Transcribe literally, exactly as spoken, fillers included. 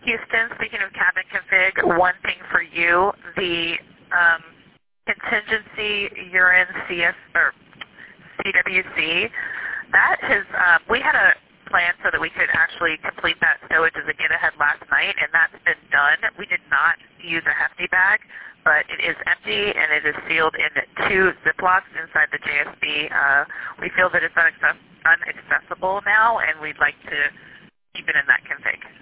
Houston, speaking of cabin config, one thing for you, the um, contingency urine C S or C W C, that has, um, we had a plan so that we could actually complete that stowage as a get-ahead last night, and that's been done. We did not use a hefty bag, but it is empty, and it is sealed in two Ziplocs inside the J S B. Uh, we feel that it's unaccess- unaccessible now, and we'd like to keep it in that config.